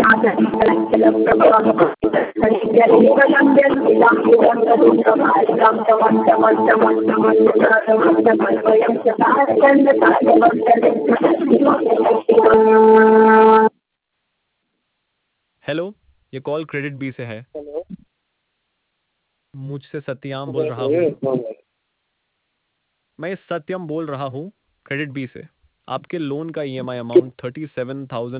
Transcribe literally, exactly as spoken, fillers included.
Hello, ये call credit B से है। हेलो। मुझसे सत्यम बोल रहा हूँ। बताइए। मैं सत्यम बोल रहा हूँ क्रेडिट बी से। आपके लोन का EMI amount thirty seven thousand